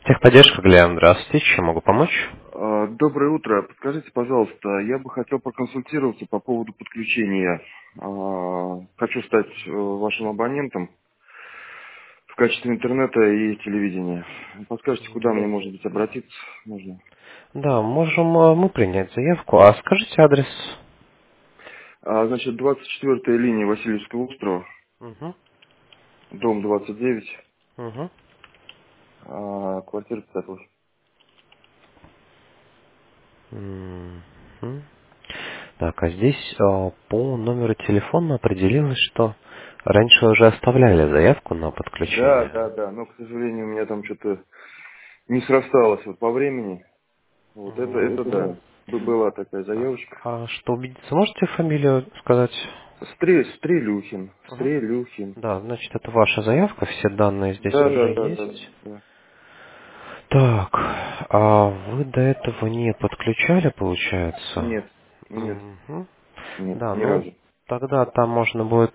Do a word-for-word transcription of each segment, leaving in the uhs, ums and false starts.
Техподдержка, Глеб, здравствуйте, чем могу помочь? А, Доброе утро. Подскажите, пожалуйста, я бы хотел проконсультироваться по поводу подключения. А, Хочу стать э, вашим абонентом в качестве интернета и телевидения. Подскажите, куда мне, может быть, обратиться? Можно. Да, можем э, мы принять заявку. А скажите адрес? А, Значит, двадцать четвёртая линия Васильевского острова, Угу, дом двадцать девять, угу. а, квартира пятьдесят восемь. Мгм. Так, а здесь э, по номеру телефона определилось, что раньше уже оставляли заявку на Да, подключение. да, да, но, к сожалению, у меня там что-то не срасталось вот по времени. Вот это, М, это да, Б- была такая заявочка. А что, убедиться можете фамилию сказать? Стре- Стрелюхин. Мгм. Стрелюхин. Да, значит, это ваша заявка, все данные здесь Да, да, уже да, да, есть. да. Так, а вы до этого не подключали, получается? Нет, нет, Мгм. нет, Да, ни ну разу. тогда там можно будет...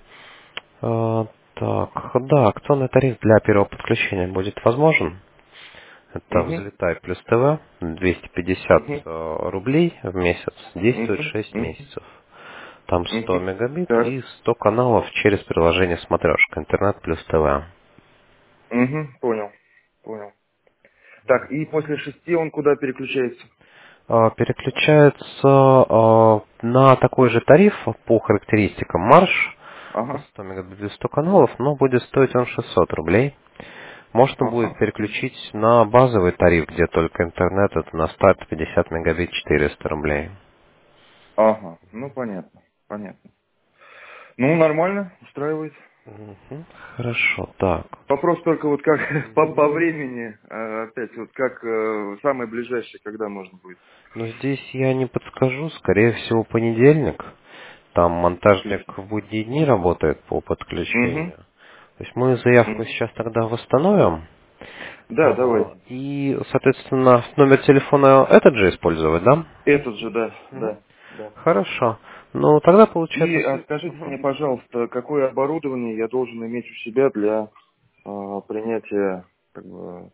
э, так, да, акционный тариф для первого подключения будет возможен. Это Угу, взлетай плюс ТВ, двести пятьдесят угу, э, рублей в месяц, действует угу, шесть угу, месяцев. Там сто угу. мегабит Так, и сто каналов через приложение Смотрешка, интернет плюс ТВ. угу, понял, понял. Так, и после шести он куда переключается? Э, Переключается э, на такой же тариф по характеристикам марш, Ага, сто мегабит и сто каналов, но будет стоить он шестьсот рублей. Можно будет ага, переключить на базовый тариф, где только интернет, это на старт пятьдесят мегабит четыреста рублей. ага, ну понятно, понятно. Ну, нормально, устраивает. Мгм. Хорошо, так. Вопрос только вот как по, Мгм. по времени, э, опять вот как э, самое ближайшее, когда можно будет. Но здесь я не подскажу, скорее всего понедельник. Там монтажник Отлично. в будние дни работает по Угу, подключению. То есть мы заявку угу. сейчас тогда восстановим. Да, А, давайте. И, соответственно, номер телефона этот же использовать, да? Этот же, да, Мгм. да, да. Хорошо. Ну, тогда получается... И а, с- скажите Мгм. мне, пожалуйста, какое оборудование я должен иметь у себя для а, принятия как бы,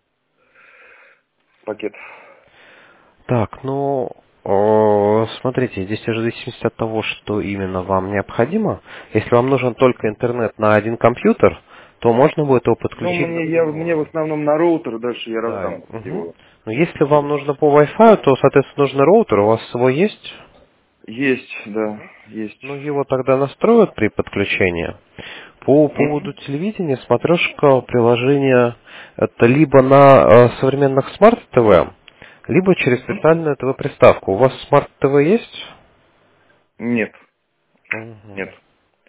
пакетов? Так, ну, о, смотрите, здесь уже в зависимости от того, что именно вам необходимо. Если вам нужен только интернет на один компьютер, то можно будет его Ну, подключить мне, я, мне в напрямую. основном на роутер, дальше я Да. раздам Мгм. его. Но если вам нужно по Wi-Fi, то, соответственно, нужен роутер. У вас свой есть? Есть, да, Мгм. есть. Ну, его тогда настроят при подключении. По поводу Мгм, телевидения, смотрешка приложение это либо на э, современных смарт-ТВ, либо через мгм. специальную ТВ-приставку. У вас смарт-ТВ есть? Нет, Мгм. нет.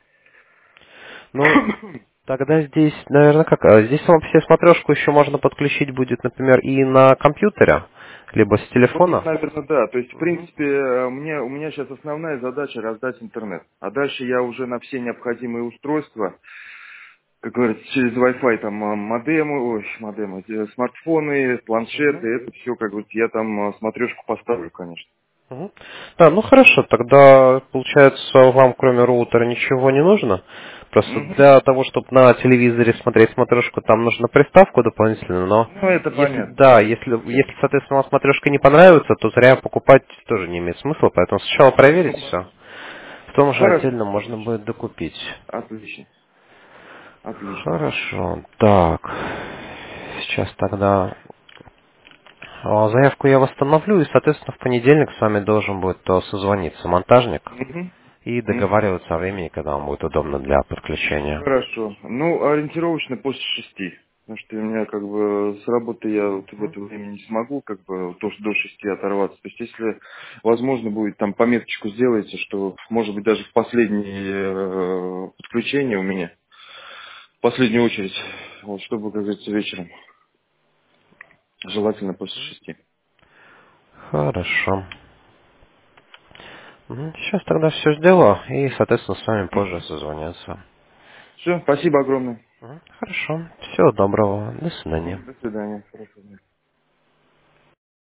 Ну, тогда здесь, наверное, как? а, Здесь вам все смотрешку еще можно подключить будет, например, и на компьютере, либо с Вот, телефона. наверное, да. То есть, в Мгм. принципе, э, мне, у меня сейчас основная задача раздать интернет. А дальше я уже на все необходимые устройства, как говорится, через Wi-Fi там э, модемы, ой, модемы, э, смартфоны, Мгм. планшеты, это все, как бы, я там э, смотрешку поставлю, конечно. Мгм. Да, ну хорошо, тогда получается вам кроме роутера ничего не нужно. Просто Мгм. для того, чтобы на телевизоре смотреть смотрешку, там нужно приставку дополнительную, но Ну, это если понятно. да, если, если, соответственно, вам смотрешка не понравится, то зря покупать тоже не имеет смысла, поэтому сначала Ну, проверить все. понятно. Потом уже Хорошо, отдельно можно отлично. будет докупить. Отлично, отлично. Хорошо, так. Сейчас тогда а, заявку я восстановлю, и, соответственно, в понедельник с вами должен будет то созвониться монтажник Мгм. и Мгм. договариваться о времени, когда вам будет удобно для подключения. Хорошо. Ну, ориентировочно после шести. Потому что у меня как бы с работы я вот в Мгм. это время не смогу как бы до, до шести оторваться. То есть если возможно будет там пометочку сделайте, что может быть даже в последнее э, подключение у меня, в последнюю очередь, вот чтобы, как говорится, вечером, желательно после шести. Хорошо. Сейчас тогда все сделаю, и, соответственно, с вами позже созвонятся. Все, спасибо огромное. Мгм. Хорошо. Всего доброго. До свидания. Мгм. До свидания. Хорошего дня.